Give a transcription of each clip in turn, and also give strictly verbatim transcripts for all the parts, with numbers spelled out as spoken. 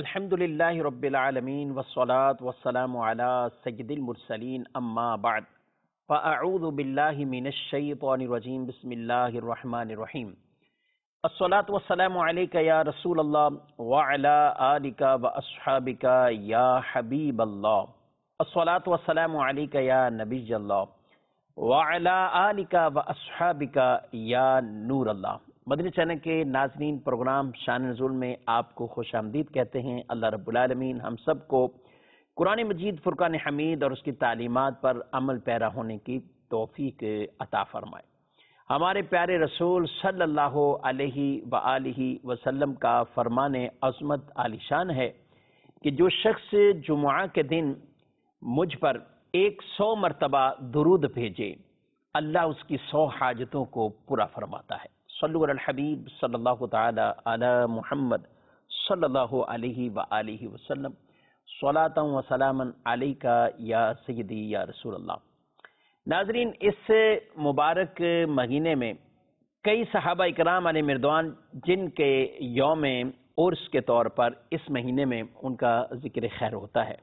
الحمد للہ رب العالمین والصلاة والسلام علی سید المرسلین اما بعد فاعوذ باللہ من الشیطان الرجیم بسم اللہ الرحمن الرحیم الصلاة والسلام علیک یا رسول اللہ وعلی آلک واصحابک یا حبیب اللہ الصلاة والسلام علیک یا نبی اللہ وعلی آلک واصحابک یا نور اللہ۔ مدنی چینل کے ناظرین، پروگرام شان نزول میں آپ کو خوش آمدید کہتے ہیں۔ اللہ رب العالمین ہم سب کو قرآن مجید فرقان حمید اور اس کی تعلیمات پر عمل پیرا ہونے کی توفیق عطا فرمائے۔ ہمارے پیارے رسول صلی اللہ علیہ وآلہ وسلم کا فرمان عظمت عالی شان ہے کہ جو شخص جمعہ کے دن مجھ پر ایک سو مرتبہ درود بھیجے، اللہ اس کی سو حاجتوں کو پورا فرماتا ہے۔ صلو علی الحبیب صلی اللہ تعالی علی محمد صلی اللہ علیہ وآلہ وسلم صلاۃ و سلاما علیکا یا سیدی یا رسول اللہ۔ ناظرین، اس مبارک مہینے میں کئی صحابہ اکرام علیہ مردوان جن کے یوم عرس کے طور پر اس مہینے میں ان کا ذکر خیر ہوتا ہے،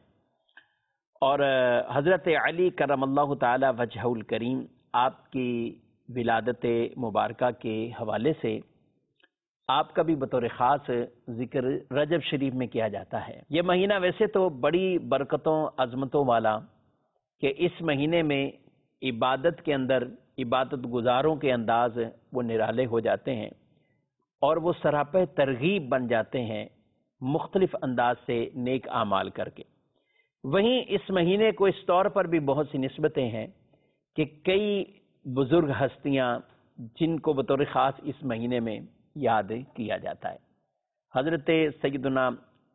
اور حضرت علی کرم اللہ تعالی وجہہ الکریم آپ کی ولادت مبارکہ کے حوالے سے آپ کا بھی بطور خاص ذکر رجب شریف میں کیا جاتا ہے۔ یہ مہینہ ویسے تو بڑی برکتوں عظمتوں والا کہ اس مہینے میں عبادت کے اندر عبادت گزاروں کے انداز وہ نرالے ہو جاتے ہیں اور وہ سراپہ ترغیب بن جاتے ہیں مختلف انداز سے نیک اعمال کر کے۔ وہیں اس مہینے کو اس طور پر بھی بہت سی نسبتیں ہیں کہ کئی بزرگ ہستیاں جن کو بطور خاص اس مہینے میں یاد کیا جاتا ہے۔ حضرت سیدنا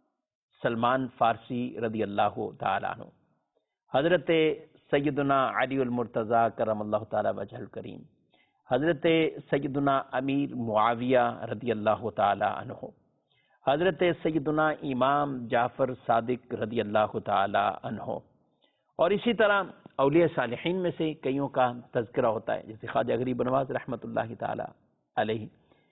سلمان فارسی رضی اللہ تعالیٰ عنہ، حضرت سیدنا علی المرتضیٰ کرم اللہ تعالیٰ وجہ الکریم، حضرت سیدنا امیر معاویہ رضی اللہ تعالیٰ عنہ، حضرت سیدنا امام جعفر صادق رضی اللہ تعالیٰ عنہ، اور اسی طرح اولیاء صالحین میں سے کئیوں کا تذکرہ ہوتا ہے، جیسے خواجہ غریب نواز رحمۃ اللہ تعالی علیہ۔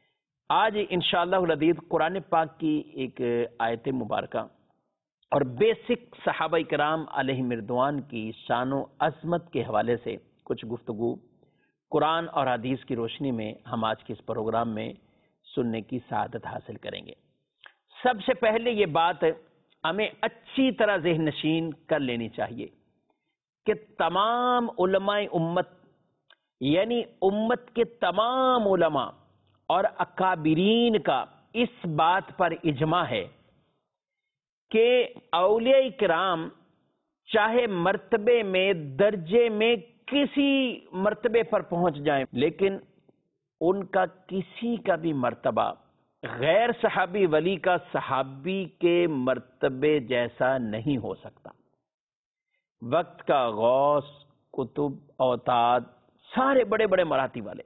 آج انشاءاللہ العزیز قرآن پاک کی ایک آیت مبارکہ اور بیسک صحابہ کرام علیہ مردوان کی شان و عظمت کے حوالے سے کچھ گفتگو قرآن اور حدیث کی روشنی میں ہم آج کے اس پروگرام میں سننے کی سعادت حاصل کریں گے۔ سب سے پہلے یہ بات ہمیں اچھی طرح ذہن نشین کر لینی چاہیے کہ تمام علماء امت، یعنی امت کے تمام علماء اور اکابرین کا اس بات پر اجماع ہے کہ اولیاء کرام چاہے مرتبے میں درجے میں کسی مرتبے پر پہنچ جائیں، لیکن ان کا کسی کا بھی مرتبہ غیر صحابی ولی کا صحابی کے مرتبے جیسا نہیں ہو سکتا۔ وقت کا غوث، قطب، اوتاد، سارے بڑے بڑے مراتب والے،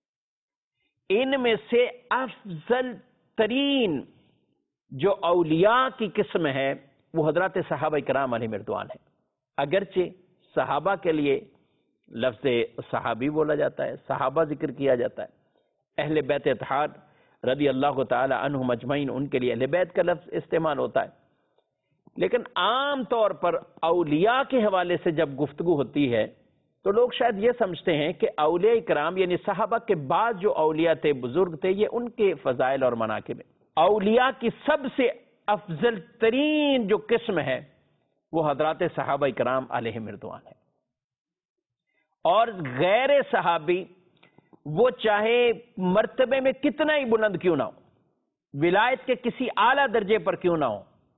ان میں سے افضل ترین جو اولیاء کی قسم ہے وہ حضرات صحابہ کرام علیہ مردوان ہے۔ اگرچہ صحابہ کے لیے لفظ صحابی بولا جاتا ہے، صحابہ ذکر کیا جاتا ہے، اہل بیت اطہار رضی اللہ تعالی عنہم اجمعین ان کے لیے اہل بیت کا لفظ استعمال ہوتا ہے، لیکن عام طور پر اولیاء کے حوالے سے جب گفتگو ہوتی ہے تو لوگ شاید یہ سمجھتے ہیں کہ اولیاء کرام یعنی صحابہ کے بعد جو اولیاء تھے، بزرگ تھے، یہ ان کے فضائل اور مناقب ہیں۔ اولیاء کی سب سے افضل ترین جو قسم ہے وہ حضرات صحابہ کرام علیہ مردوان ہے، اور غیر صحابی وہ چاہے مرتبے میں کتنا ہی بلند کیوں نہ ہو، ولایت کے کسی اعلیٰ درجے پر کیوں نہ ہو،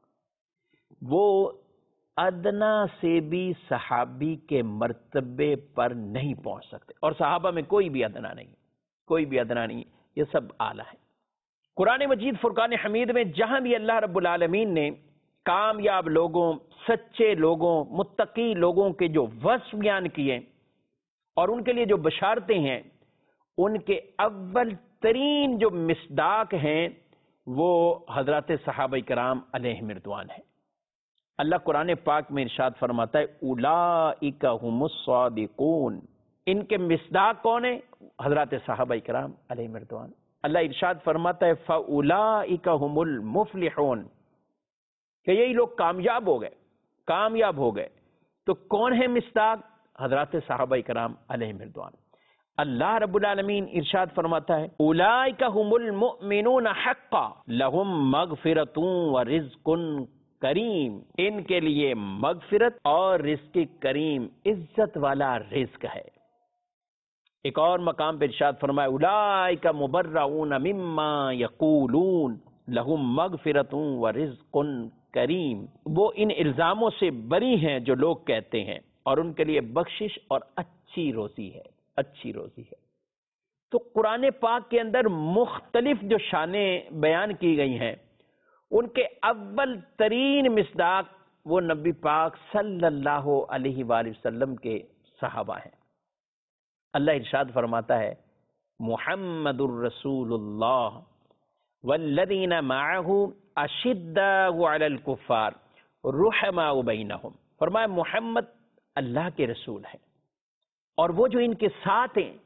وہ ادنا سے بھی صحابی کے مرتبے پر نہیں پہنچ سکتے، اور صحابہ میں کوئی بھی ادنا نہیں، کوئی بھی ادنا نہیں، یہ سب اعلیٰ ہے۔ قرآن مجید فرقان حمید میں جہاں بھی اللہ رب العالمین نے کامیاب لوگوں، سچے لوگوں، متقی لوگوں کے جو وصف بیان کیے اور ان کے لیے جو بشارتیں ہیں، ان کے اول ترین جو مصداق ہیں وہ حضرات صحابہ کرام علیہ مردوان ہیں۔ اللہ قرآن پاک میں ارشاد فرماتا ہے اولئک هم الصادقون، ان کے مصداق کون ہیں؟ حضرات صحابہ کرام علیہ مردوان۔ اللہ ارشاد فرماتا ہے فاولئک هم المفلحون، کہ یہی لوگ کامیاب ہو گئے کامیاب ہو گئے تو کون ہے مصداق؟ حضرات صحابہ کرام علیہم رضوان۔ اللہ رب العالمین ارشاد فرماتا ہے اولئک هم المؤمنون حقا لهم مغفرۃ ورزق کریم، ان کے لیے مغفرت اور رزق کریم، عزت والا رزق ہے۔ ایک اور مقام پہ ارشاد فرمایا اولئک مبرؤون مما یقولون لهم مغفرۃ ورزق کریم، وہ ان الزاموں سے بری ہیں جو لوگ کہتے ہیں، اور ان کے لیے بخشش اور اچھی روزی ہے اچھی روزی ہے۔ تو قرآن پاک کے اندر مختلف جو شانیں بیان کی گئی ہیں، ان کے اول ترین مصداق وہ نبی پاک صلی اللہ علیہ وآلہ وسلم کے صحابہ ہیں۔ اللہ ارشاد فرماتا ہے محمد الرسول اللہ والذین معہ اشداء علی الکفار رحماء بینہم، فرمایا محمد اللہ کے رسول ہیں، اور وہ جو ان کے ساتھ ہیں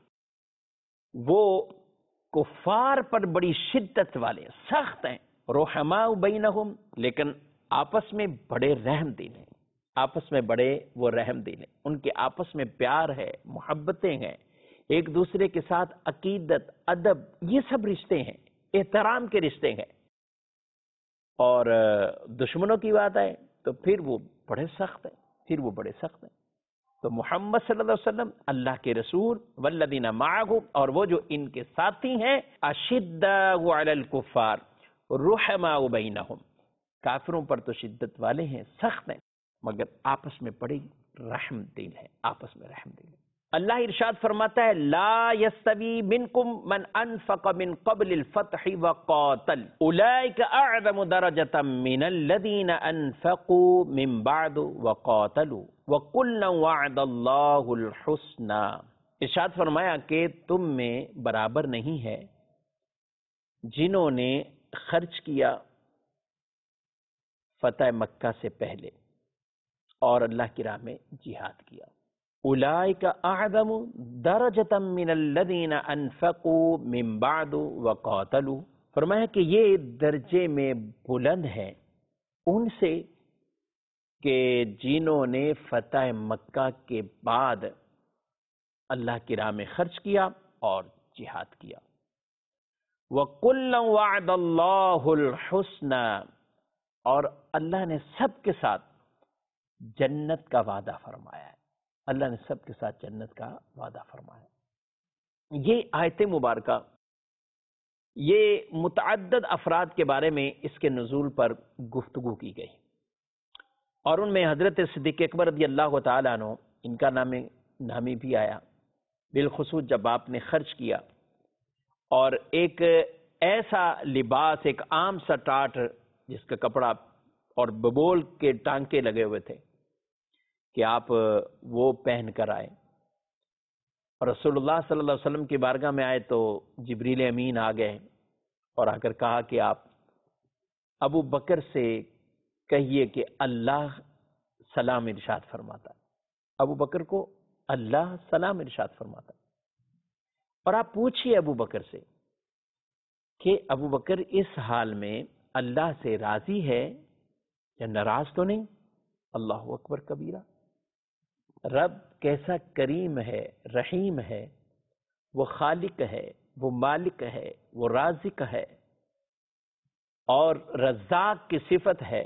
وہ کفار پر بڑی شدت والے سخت ہیں، رحماء بینہم، لیکن آپس میں بڑے رحم دل ہیں، آپس میں بڑے وہ رحم دل ہیں، ان کے آپس میں پیار ہے، محبتیں ہیں، ایک دوسرے کے ساتھ عقیدت، ادب، یہ سب رشتے ہیں، احترام کے رشتے ہیں۔ اور دشمنوں کی بات ہے تو پھر وہ بڑے سخت ہیں پھر وہ بڑے سخت ہیں تو محمد صلی اللہ علیہ وسلم اللہ کے رسول، والذین معہ، اور وہ جو ان کے ساتھی ہیں، اشداء علی الکفار رحماء بینہم، کافروں پر تو شدت والے ہیں، سخت ہیں، مگر آپس میں بڑے رحم دل ہیں، آپس میں رحم دل ہیں۔ اللہ ارشاد فرماتا ہے لا یستوی منکم من انفق من قبل الفتح وقاتل اولئک اعظم درجة من الذین انفقوا من بعد وقاتلوا وکلا وعد اللہ الحسنى۔ ارشاد فرمایا کہ تم میں برابر نہیں ہے جنہوں نے خرچ کیا فتح مکہ سے پہلے اور اللہ کی راہ میں جہاد کیا، اولئک اعظم درجۃ من الذین انفقوا من بعد وقاتلوا، فرمایا کہ یہ درجے میں بلند ہے ان سے کہ جنہوں نے فتح مکہ کے بعد اللہ کی راہ میں خرچ کیا اور جہاد کیا۔ وَكُلًّا وَعَدَ اللَّهُ الْحُسْنَى، اور اللہ نے سب کے ساتھ جنت کا وعدہ فرمایا ہے، اللہ نے سب کے ساتھ جنت کا وعدہ فرمایا۔ یہ آیت مبارکہ یہ متعدد افراد کے بارے میں اس کے نزول پر گفتگو کی گئی، اور ان میں حضرت صدیق اکبر رضی اللہ تعالیٰ عنہ، ان کا نام نامی بھی آیا، بالخصوص جب آپ نے خرچ کیا اور ایک ایسا لباس، ایک عام سا ٹاٹ جس کا کپڑا اور ببول کے ٹانکے لگے ہوئے تھے کہ آپ وہ پہن کر آئے، اور رسول اللہ صلی اللہ علیہ وسلم کی بارگاہ میں آئے تو جبریل امین آ گئے اور آ کر کہا کہ آپ ابو بکر سے کہیے کہ اللہ سلام ارشاد فرماتا ہے، ابو بکر کو اللہ سلام ارشاد فرماتا ہے، اور آپ پوچھئے ابو بکر سے کہ ابو بکر اس حال میں اللہ سے راضی ہے یا ناراض تو نہیں؟ اللہ اکبر کبیرہ، رب کیسا کریم ہے، رحیم ہے، وہ خالق ہے، وہ مالک ہے، وہ رازق ہے اور رزاق کی صفت ہے،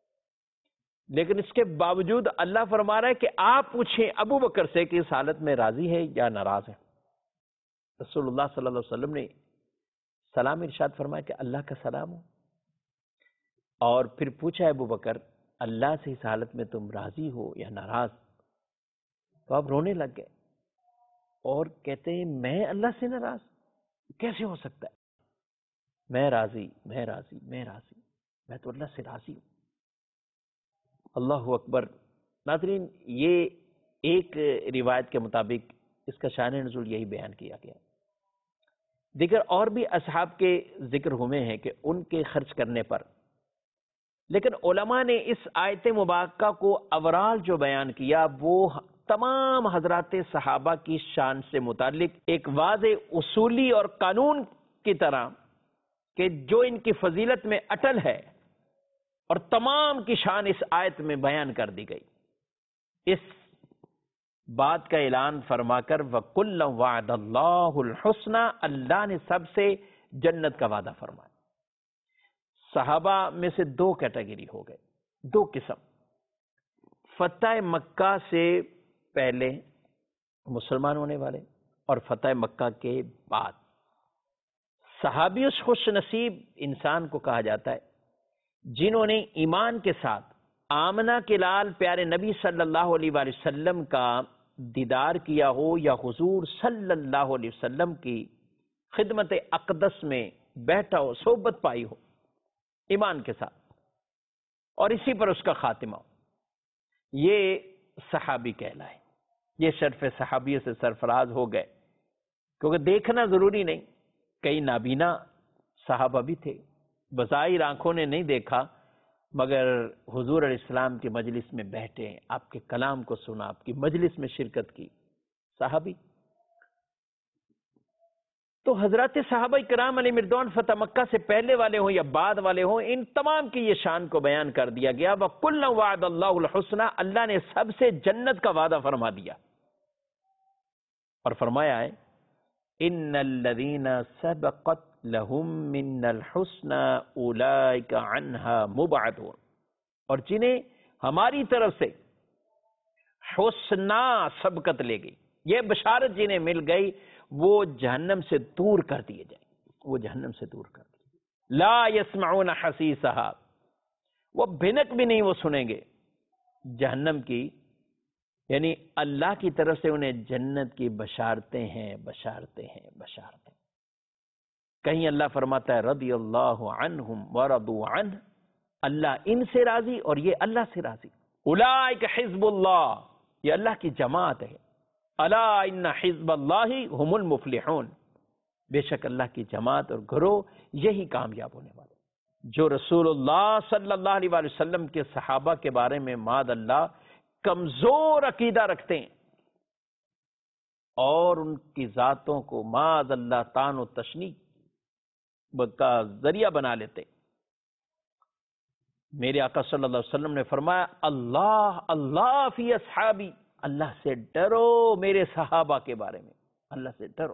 لیکن اس کے باوجود اللہ فرما رہا ہے کہ آپ پوچھیں ابو بکر سے کہ اس حالت میں راضی ہے یا ناراض ہے۔ رسول اللہ صلی اللہ علیہ وسلم نے سلام ارشاد فرمایا کہ اللہ کا سلام ہو، اور پھر پوچھا ابو بکر اللہ سے اس حالت میں تم راضی ہو یا ناراض؟ تو آپ رونے لگ گئے اور کہتے ہیں میں اللہ سے ناراض کیسے ہو سکتا ہے؟ میں راضی میں راضی میں راضی میں تو اللہ سے راضی ہوں۔ اللہ اکبر۔ ناظرین، یہ ایک روایت کے مطابق اس کا شان نزول یہی بیان کیا گیا۔ دیگر اور بھی اصحاب کے ذکر ہوئے ہیں کہ ان کے خرچ کرنے پر، لیکن علماء نے اس آیت مبارکہ کو اورال جو بیان کیا وہ تمام حضرات صحابہ کی شان سے متعلق ایک واضح اصولی اور قانون کی طرح کہ جو ان کی فضیلت میں اٹل ہے اور تمام کی شان اس آیت میں بیان کر دی گئی۔ اس بات کا اعلان فرما کر وَكُلًّا وَعَدَ اللَّهُ الْحُسْنَى، اللہ نے سب سے جنت کا وعدہ فرمایا۔ صحابہ میں سے دو کیٹیگری ہو گئے، دو قسم۔ فتح مکہ سے پہلے مسلمان ہونے والے اور فتح مکہ کے بعد۔ صحابی اس خوش نصیب انسان کو کہا جاتا ہے جنہوں نے ایمان کے ساتھ آمنہ کے لال پیارے نبی صلی اللہ علیہ وآلہ وسلم کا دیدار کیا ہو یا حضور صلی اللہ علیہ وسلم کی خدمت اقدس میں بیٹھا ہو، صحبت پائی ہو ایمان کے ساتھ، اور اسی پر اس کا خاتمہ ہو، یہ صحابی کہلائے۔ یہ شرف صحابیوں سے سرفراز ہو گئے، کیونکہ دیکھنا ضروری نہیں، کئی نابینا صحابہ بھی تھے، بظاہر آنکھوں نے نہیں دیکھا مگر حضور علیہ السلام کی مجلس میں بیٹھے، آپ کے کلام کو سنا، آپ کی مجلس میں شرکت کی، صحابی۔ تو حضرات صحابہ کرام علیہ مردوان فتح مکہ سے پہلے والے ہوں یا بعد والے ہوں، ان تمام کی یہ شان کو بیان کر دیا گیا۔ وَكُلًّا وَعَدَ اللَّهُ الْحُسْنَى، اللہ نے سب سے جنت کا وعدہ فرما دیا اور فرمایا ہے إِنَّ الَّذِينَ سَبَقَتْ لَهُم مِّنَّ الْحُسْنَى أُولَئِكَ عَنْهَا مُبْعَدُونَ، اور جنہیں ہماری طرف سے حسنہ سبقت لے گئی، یہ بشارت جنہیں مل گئی، وہ جہنم سے دور کر دیے جائیں، وہ جہنم سے دور کر دیے۔ لا يسمعون حسیسها، وہ بھنک بھی نہیں وہ سنیں گے جہنم کی، یعنی اللہ کی طرف سے انہیں جنت کی بشارتیں ہیں، بشارتیں ہیں، بشارتیں۔ کہیں اللہ فرماتا ہے رضی اللہ عنہم ورضوا عنہ، اللہ ان سے راضی اور یہ اللہ سے راضی۔ اولئک حزب اللہ، یہ اللہ کی جماعت ہے۔ الا ان حزب اللہ هم المفلحون، بے شک اللہ کی جماعت اور گروہ یہی کامیاب ہونے والے۔ جو رسول اللہ صلی اللہ علیہ وآلہ وسلم کے صحابہ کے بارے میں معاذ اللہ کمزور عقیدہ رکھتے ہیں اور ان کی ذاتوں کو معاذ اللہ طعن و تشنیع کا ذریعہ بنا لیتے، میرے آقا صلی اللہ علیہ وسلم نے فرمایا اللہ اللہ فی اصحابی، اللہ سے ڈرو میرے صحابہ کے بارے میں، اللہ سے ڈرو۔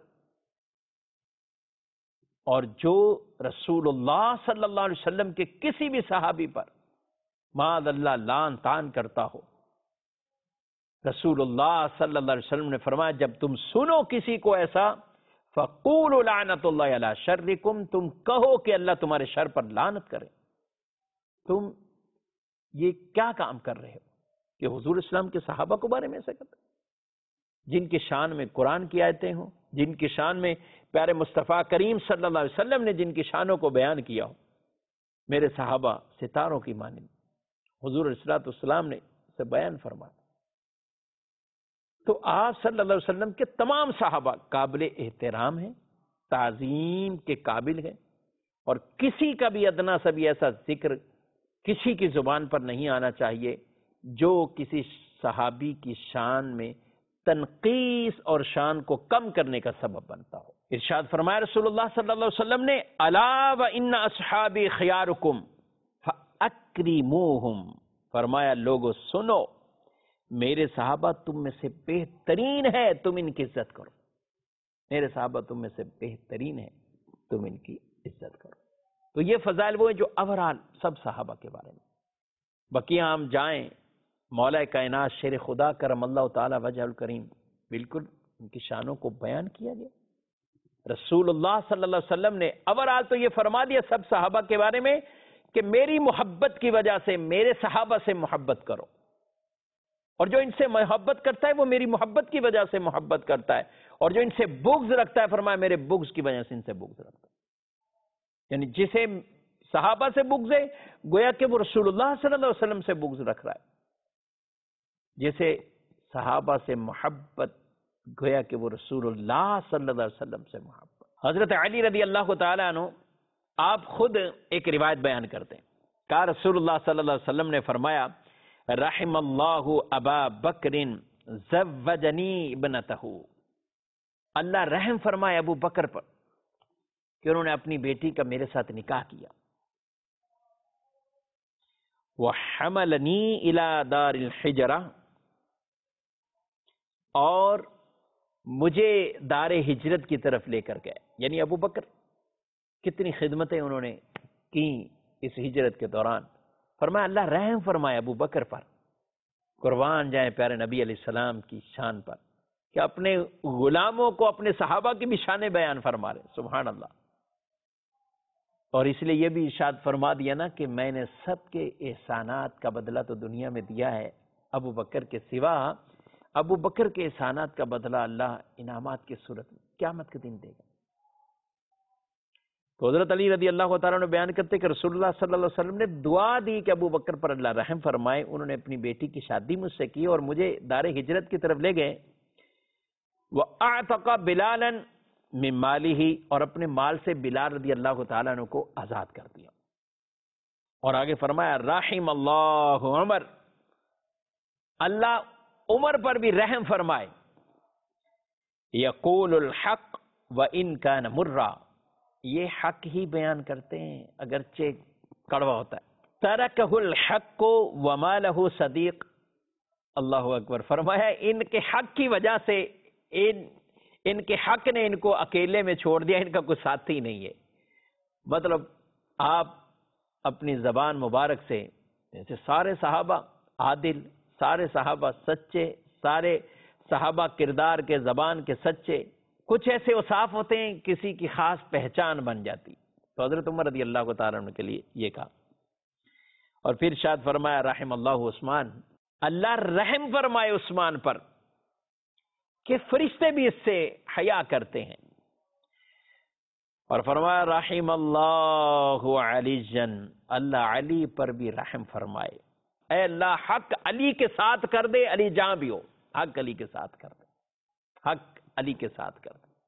اور جو رسول اللہ صلی اللہ علیہ وسلم کے کسی بھی صحابی پر معاذ اللہ لعن طعن کرتا ہو، رسول اللہ صلی اللہ علیہ وسلم نے فرمایا جب تم سنو کسی کو ایسا فَقُولُوا لَعْنَةُ اللَّهِ عَلَىٰ شَرِّكُمْ، تم کہو کہ اللہ تمہارے شر پر لعنت کرے۔ تم یہ کیا کام کر رہے ہو کہ حضور اسلام کے صحابہ کو بارے میں ایسا کرتے، جن کی شان میں قرآن کی آیتیں ہوں، جن کی شان میں پیارے مصطفیٰ کریم صلی اللہ علیہ وسلم نے جن کی شانوں کو بیان کیا ہو۔ میرے صحابہ ستاروں کی مانند، حضور علیہ السلام نے اسے بیان فرمایا۔ تو آپ صلی اللہ علیہ وسلم کے تمام صحابہ قابل احترام ہیں، تعظیم کے قابل ہیں، اور کسی کا بھی ادنا سا بھی ایسا ذکر کسی کی زبان پر نہیں آنا چاہیے جو کسی صحابی کی شان میں تنقیص اور شان کو کم کرنے کا سبب بنتا ہو۔ ارشاد فرمایا رسول اللہ صلی اللہ علیہ وسلم نے الا وان اصحابی خیارکم فاکرموہم، فرمایا لوگو سنو میرے صحابہ تم میں سے بہترین ہے، تم ان کی عزت کرو۔ میرے صحابہ تم میں سے بہترین ہے، تم ان کی عزت کرو۔ تو یہ فضائل وہ ہیں جو اوورال سب صحابہ کے بارے میں۔ بقیہ ہم جائیں مولا کائنات شیر خدا کرم اللہ تعالی وجہ الکریم، بالکل ان کی شانوں کو بیان کیا گیا۔ رسول اللہ صلی اللہ علیہ وسلم نے اوورال تو یہ فرما دیا سب صحابہ کے بارے میں کہ میری محبت کی وجہ سے میرے صحابہ سے محبت کرو، اور جو ان سے محبت کرتا ہے وہ میری محبت کی وجہ سے محبت کرتا ہے، اور جو ان سے بغض رکھتا ہے فرمایا میرے بغض کی وجہ سے ان سے بغض رکھتا ہے۔ یعنی جسے صحابہ سے بغض ہے گویا کہ وہ رسول اللہ صلی اللہ علیہ وسلم سے بغض رکھ رہا ہے، جسے صحابہ سے محبت گویا کہ وہ رسول اللہ صلی اللہ علیہ وسلم سے محبت۔ حضرت علی رضی اللہ تعالیٰ عنہ آپ خود ایک روایت بیان کرتے ہیں، کہا رسول اللہ صلی اللہ علیہ وسلم نے فرمایا رحم اللہ ابا بکر زوجنی ابنتہ، اللہ رحم فرمائے ابو بکر پر کہ انہوں نے اپنی بیٹی کا میرے ساتھ نکاح کیا۔ وحملنی الی دار الحجرہ، اور مجھے دار ہجرت کی طرف لے کر گئے. یعنی ابو بکر کتنی خدمتیں انہوں نے کی اس ہجرت کے دوران. فرمایا اللہ رحم فرمائے ابو بکر پر، قربان جائیں پیارے نبی علیہ السلام کی شان پر کہ اپنے غلاموں کو اپنے صحابہ کی بھی شانیں بیان فرما رہے. سبحان اللہ. اور اس لیے یہ بھی ارشاد فرما دیا نا کہ میں نے سب کے احسانات کا بدلہ تو دنیا میں دیا ہے، ابو بکر کے سوا ابو بکر کے احسانات کا بدلہ اللہ انعامات کی صورت میں قیامت کے دن دے گا. تو حضرت علی رضی اللہ تعالیٰ نے بیان کرتے کہ رسول اللہ صلی اللہ علیہ وسلم نے دعا دی کہ ابو بکر پر اللہ رحم فرمائے. انہوں نے اپنی بیٹی کی شادی مجھ سے کی اور مجھے دار ہجرت کی طرف لے گئے. وَأَعْتَقَ بِلَالًا مِنْ مَالِهِ، اور اپنے مال سے بلال رضی اللہ تعالیٰ عنہ کو آزاد کر دیا. اور آگے فرمایا رحم اللہ عمر، اللہ عمر پر بھی رحم فرمائے. یقول الحق وَإِنْ كَانَ مُرًّا، یہ حق ہی بیان کرتے ہیں اگرچہ کڑوا ہوتا ہے. تَرَكَهُ الْحَقُّ وَمَا لَهُ صَدِيقٌ، اللہ اکبر. فرمایا ان کے حق کی وجہ سے ان ان کے حق نے ان کو اکیلے میں چھوڑ دیا، ان کا کوئی ساتھی نہیں ہے. مطلب آپ اپنی زبان مبارک سے جیسے سارے صحابہ عادل، سارے صحابہ سچے، سارے صحابہ کردار کے زبان کے سچے، کچھ ایسے اوصاف ہوتے ہیں کسی کی خاص پہچان بن جاتی. تو حضرت عمر رضی اللہ تعالیٰ عنہ کے لیے یہ کہا. اور پھر ارشاد فرمایا رحم اللہ عثمان، اللہ رحم فرمائے عثمان پر کہ فرشتے بھی اس سے حیا کرتے ہیں. اور فرمایا رحم اللہ علی جن، اللہ علی پر بھی رحم فرمائے. اے اللہ حق علی کے ساتھ کر دے، علی جہاں بھی ہو حق علی کے ساتھ کر دے، حق علی کے ساتھ کر دے.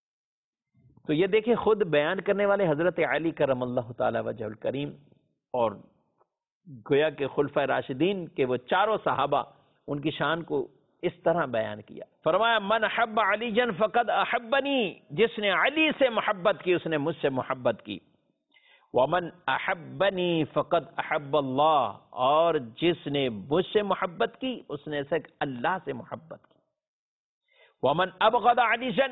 تو یہ دیکھیں خود بیان کرنے والے حضرت علی کرم اللہ تعالی وجہ الکریم، اور گویا کہ خلفۂ راشدین کے وہ چاروں صحابہ ان کی شان کو اس طرح بیان کیا. فرمایا من حب علی جن فقد احبنی، جس نے علی سے محبت کی اس نے مجھ سے محبت کی. ومن احبنی فقد احب اللہ، اور جس نے مجھ سے محبت کی اس نے صرف اللہ سے محبت کی. ومن ابغض علی جن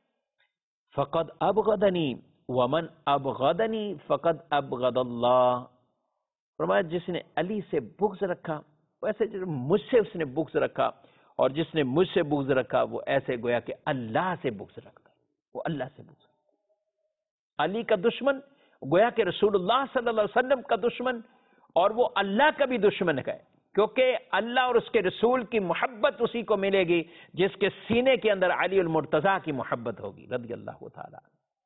فقد ابغضنی، ومن ابغضنی فقد ابغض اللہ. فرمایا جس نے علی سے بغض رکھا ویسے مجھ سے اس نے بغض رکھا، اور جس نے مجھ سے بغض رکھا وہ ایسے گویا کہ اللہ سے بغض رکھتا ہے، وہ اللہ سے بغض رکھتا. علی کا دشمن گویا کہ رسول اللہ صلی اللہ علیہ وسلم کا دشمن، اور وہ اللہ کا بھی دشمن ہے، کیونکہ اللہ اور اس کے رسول کی محبت اسی کو ملے گی جس کے سینے کے اندر علی المرتضیٰ کی محبت ہوگی رضی اللہ تعالیٰ،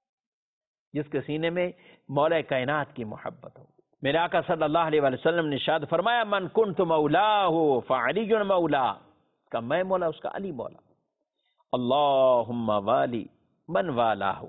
جس کے سینے میں مولا کائنات کی محبت ہوگی. میرے آقا صلی اللہ علیہ وسلم نے ارشاد فرمایا من کنت مولاہ فعلی مولا، کا میں مولا اس کا علی مولا. اللہم والی من والاہ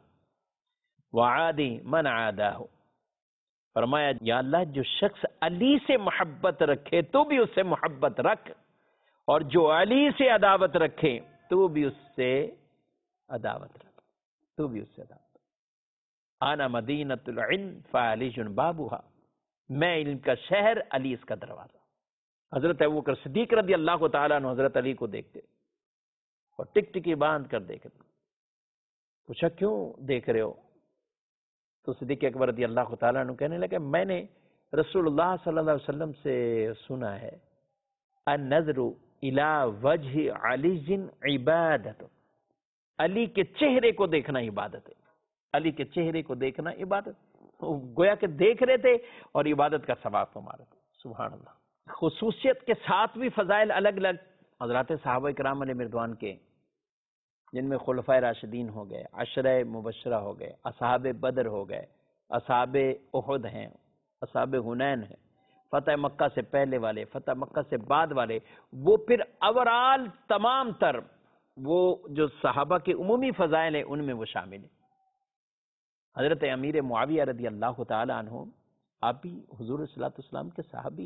وعادی من عاداہ. فرمایا یا اللہ جو شخص علی سے محبت رکھے تو بھی اس سے محبت رکھ، اور جو علی سے عداوت رکھے تو بھی اس سے عداوت رکھ، تو بھی اس سے عداوت. انا مدینۃ العلم فعلی بابھا، میں علم کا شہر علی اس کا دروازہ. حضرت ابوبکر صدیق رضی اللہ تعالیٰ عنہ حضرت علی کو دیکھتے اور ٹک ٹکی باندھ کر دیکھتے. پوچھا کیوں دیکھ رہے ہو؟ تو صدیق اکبر رضی اللہ تعالیٰ عنہ کہنے لگے میں نے رسول اللہ صلی اللہ علیہ وسلم سے سنا ہے النظر الی وجہ علی عبادت، علی کے چہرے کو دیکھنا عبادت ہے. علی کے چہرے کو دیکھنا عبادت، گویا کہ دیکھ رہے تھے اور عبادت کا ثواب کما رہے تھے. سبحان اللہ. خصوصیت کے ساتھ بھی فضائل الگ الگ حضرات صحابہ کرام علیہ رضوان کے، جن میں خلفائے راشدین ہو گئے، عشرہ مبشرہ ہو گئے، اصحاب بدر ہو گئے، اصحاب احد ہیں، اصحاب حنین ہیں، فتح مکہ سے پہلے والے، فتح مکہ سے بعد والے، وہ پھر اوورال تمام تر وہ جو صحابہ کے عمومی فضائل ہیں ان میں وہ شامل ہیں. حضرت امیر معاویہ رضی اللہ تعالی عنہ آپ بھی حضور صلی اللہ علیہ وسلم کے صحابی،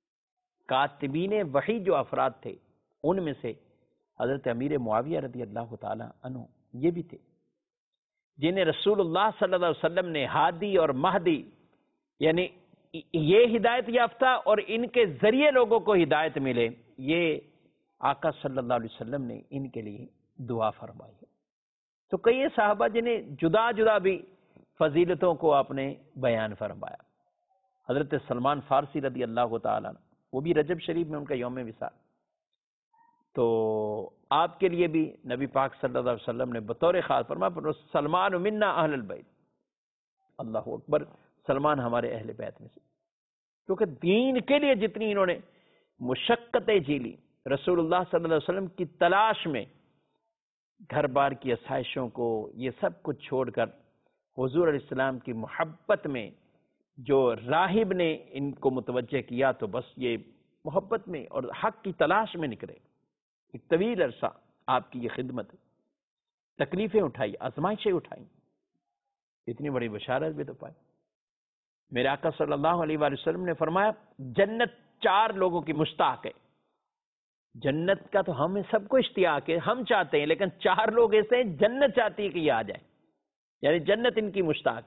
کاتبین وحی جو افراد تھے ان میں سے حضرت امیر معاویہ رضی اللہ تعالی عنہ یہ بھی تھے جنہیں رسول اللہ صلی اللہ علیہ وسلم نے ہادی اور مہدی یعنی یہ ہدایت یافتہ اور ان کے ذریعے لوگوں کو ہدایت ملے، یہ آقا صلی اللہ علیہ وسلم نے ان کے لیے دعا فرمائی ہے۔ تو کئی صحابہ جنہیں جدا جدا بھی فضیلتوں کو آپ نے بیان فرمایا۔ حضرت سلمان فارسی رضی اللہ تعالیٰ عنہ، وہ بھی رجب شریف میں ان کا یوم وصال، تو آپ کے لیے بھی نبی پاک صلی اللہ علیہ وسلم نے بطور خاص فرمایا سلمان منا اہل البیت، اللہ اکبر، سلمان ہمارے اہل بیت میں سے، کیونکہ دین کے لیے جتنی انہوں نے مشقتیں جھیلی، رسول اللہ صلی اللہ علیہ وسلم کی تلاش میں گھر بار کی آسائشوں کو یہ سب کچھ چھوڑ کر حضور علیہ السلام کی محبت میں جو راہب نے ان کو متوجہ کیا، تو بس یہ محبت میں اور حق کی تلاش میں نکلے۔ ایک طویل عرصہ آپ کی یہ خدمت، تکلیفیں اٹھائی، آزمائشیں اٹھائیں، اتنی بڑی بشارت بھی تو پائی۔ میرے آقا صلی اللہ علیہ وآلہ وسلم نے فرمایا جنت چار لوگوں کی مشتاق ہے۔ جنت کا تو ہمیں سب کو اشتیاق ہے، ہم چاہتے ہیں، لیکن چار لوگ ایسے ہیں جنت چاہتی ہے کہ یہ آ جائے، یعنی جنت ان کی مشتاق۔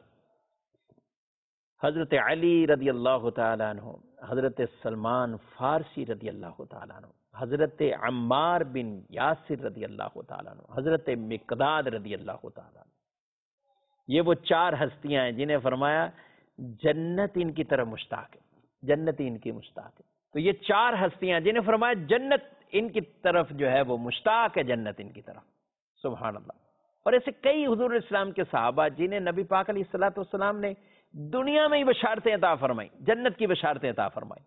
حضرت علی رضی اللہ تعالیٰ عنہ، حضرت سلمان فارسی رضی اللہ تعالیٰ عنہ، حضرت عمار بن یاسر رضی اللہ تعالیٰ عنہ، حضرت مقداد رضی اللہ تعالیٰ عنہ، یہ وہ چار ہستیاں ہیں جنہیں فرمایا جنت ان کی طرف مشتاق ہے، جنت ان کی مشتاق ہے۔ تو یہ چار ہستیاں جنہیں فرمایا جنت ان کی طرف جو ہے وہ مشتاق ہے، جنت ان کی طرف، سبحان اللہ۔ اور ایسے کئی حضور اسلام کے صحابہ جنہیں نبی پاک علیہ الصلوۃ والسلام نے دنیا میں ہی بشارتیں عطا فرمائی، جنت کی بشارتیں عطا فرمائی۔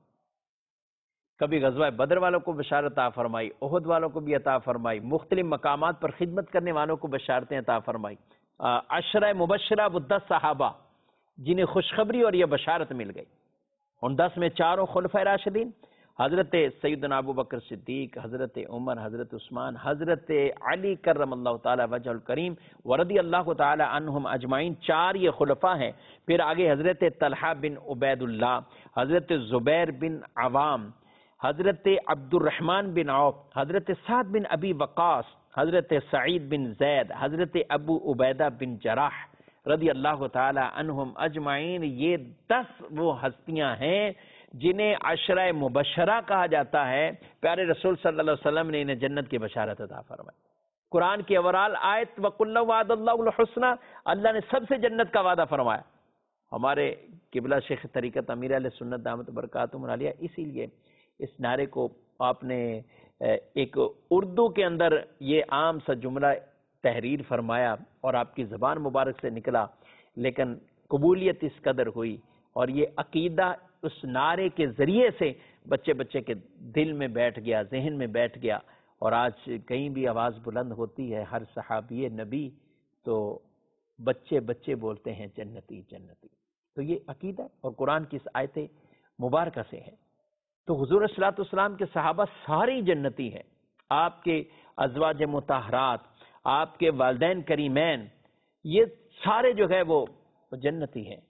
کبھی غزوہ بدر والوں کو بشارت عطا فرمائی، احد والوں کو بھی عطا فرمائی، مختلف مقامات پر خدمت کرنے والوں کو بشارتیں عطا فرمائی۔ عشرہ مبشرہ وہ دس صحابہ جنہیں خوشخبری اور یہ بشارت مل گئی، ان دس میں چاروں خلفائے راشدین، حضرت سیدنا ابو بکر صدیق، حضرت عمر، حضرت عثمان، حضرت علی کرم اللہ تعالی وجہ الکریم ورضی اللہ تعالی عنہم اجمعین، چار یہ خلفاء ہیں۔ پھر آگے حضرت طلحہ بن عبید اللہ، حضرت زبیر بن عوام، حضرت عبد الرحمن بن عوف، حضرت سعد بن ابی وقاص، حضرت سعید بن زید، حضرت ابو عبیدہ بن جراح رضی اللہ تعالی عنہم اجمعین، یہ دس وہ ہستیاں ہیں جنہیں عشرہ مبشرہ کہا جاتا ہے۔ پیارے رسول صلی اللہ علیہ وسلم نے انہیں جنت کی بشارت عطا فرمائی۔ قرآن کی اورال آیت وَقُلَّ وَعَدَ اللَّهُ الْحُسْنَى، اللہ نے سب سے جنت کا وعدہ فرمایا۔ ہمارے قبلہ شیخ طریقت امیر علیہ سنت دامت برکاتہم عالیہ، اسی لیے اس نعرے کو آپ نے ایک اردو کے اندر یہ عام سا جملہ تحریر فرمایا اور آپ کی زبان مبارک سے نکلا، لیکن قبولیت اس قدر ہوئی اور یہ عقیدہ اس نعرے کے ذریعے سے بچے بچے کے دل میں بیٹھ گیا، ذہن میں بیٹھ گیا، اور آج کہیں بھی آواز بلند ہوتی ہے ہر صحابی نبی تو بچے بچے بولتے ہیں جنتی جنتی۔ تو یہ عقیدہ اور قرآن کی اس آیت مبارکہ سے ہے۔ تو حضور صلی اللہ علیہ وسلم کے صحابہ ساری جنتی ہیں، آپ کے ازواج مطہرات، آپ کے والدین کریمین، یہ سارے جو ہے وہ جنتی ہیں۔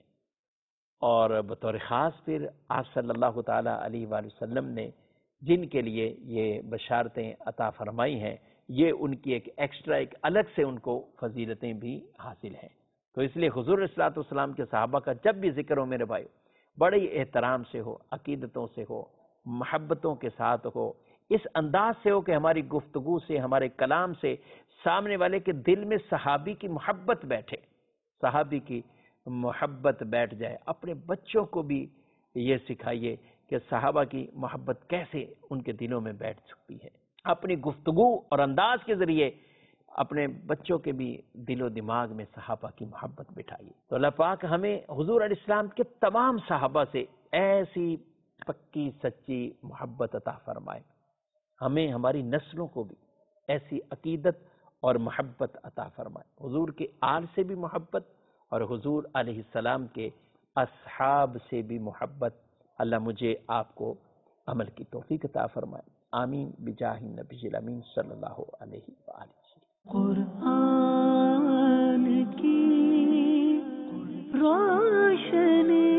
اور بطور خاص پھر آپ صلی اللہ تعالیٰ علیہ وآلہ وسلم نے جن کے لیے یہ بشارتیں عطا فرمائی ہیں، یہ ان کی ایک ایکسٹرا ایک الگ سے ان کو فضیلتیں بھی حاصل ہیں۔ تو اس لیے حضور صلی اللہ علیہ وسلم کے صحابہ کا جب بھی ذکر ہو میرے بھائیو، بڑے احترام سے ہو، عقیدتوں سے ہو، محبتوں کے ساتھ ہو، اس انداز سے ہو کہ ہماری گفتگو سے، ہمارے کلام سے سامنے والے کے دل میں صحابی کی محبت بیٹھے، صحابی کی محبت بیٹھ جائے۔ اپنے بچوں کو بھی یہ سکھائیے کہ صحابہ کی محبت کیسے ان کے دلوں میں بیٹھ سکتی ہے۔ اپنی گفتگو اور انداز کے ذریعے اپنے بچوں کے بھی دل و دماغ میں صحابہ کی محبت بٹھائیے۔ تو اللہ پاک ہمیں حضور علیہ السلام کے تمام صحابہ سے ایسی پکی سچی محبت عطا فرمائے، ہمیں ہماری نسلوں کو بھی ایسی عقیدت اور محبت عطا فرمائے، حضور کے آل سے بھی محبت اور حضور علیہ السلام کے اصحاب سے بھی محبت۔ اللہ مجھے آپ کو عمل کی توفیق عطا فرمائے، آمین بجاہ النبی الامین صلی اللہ علیہ وآلہ وسلم۔ قرآن کی روشنی